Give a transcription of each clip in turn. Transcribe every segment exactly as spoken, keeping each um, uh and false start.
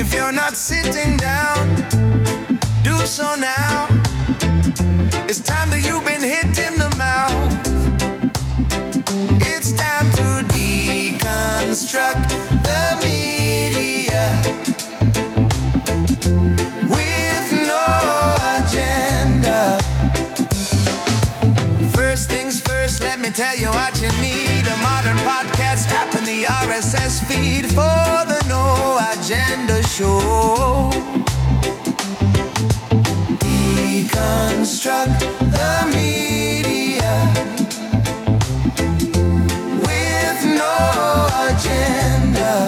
If you're not sitting down, do so now. It's time that you've been hit in the mouth. It's time to deconstruct the media with no agenda. First things first, let me tell you what you need. A modern podcast app and the R S S feed for the No Agenda Show. Deconstruct the media with no agenda.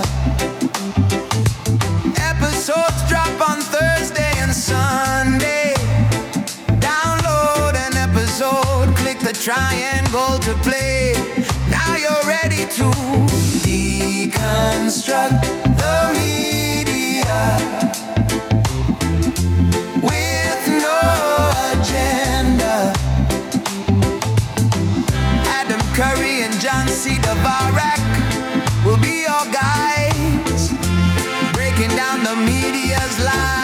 Episodes drop on Thursday and Sunday. Download an episode, click the triangle to play. Now you're ready to deconstruct the media with no agenda. Adam Curry and John C. Dvorak will be your guides, breaking down the media's lies.